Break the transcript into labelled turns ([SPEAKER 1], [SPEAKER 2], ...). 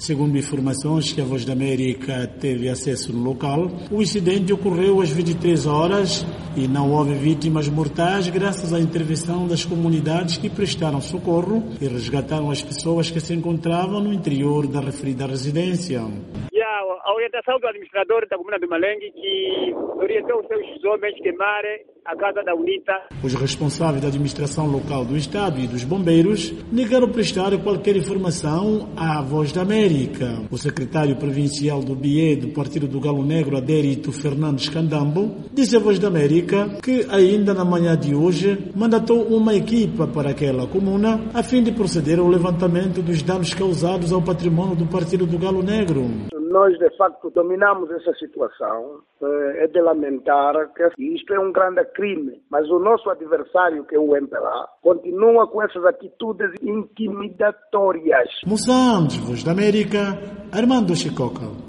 [SPEAKER 1] Segundo informações que a Voz da América teve acesso no local, o incidente ocorreu às 23 horas e não houve vítimas mortais graças à intervenção das comunidades que prestaram socorro e resgataram as pessoas que se encontravam no interior da referida residência.
[SPEAKER 2] A orientação do administrador da comuna do Malengue que orientou os seus homens queimarem a casa da UNITA.
[SPEAKER 1] Os responsáveis da administração local do Estado e dos bombeiros negaram prestar qualquer informação à Voz da América. O secretário provincial do BIE do Partido do Galo Negro, Adérito Fernandes Candambo, disse à Voz da América que ainda na manhã de hoje mandatou uma equipa para aquela comuna a fim de proceder ao levantamento dos danos causados ao patrimônio do Partido do Galo Negro.
[SPEAKER 3] Nós, de facto, dominamos essa situação. É de lamentar que isto é um grande crime, mas o nosso adversário, que é o MPLA, continua com essas atitudes intimidatórias.
[SPEAKER 1] Moçambique, Voz da América, Armando Chicoca.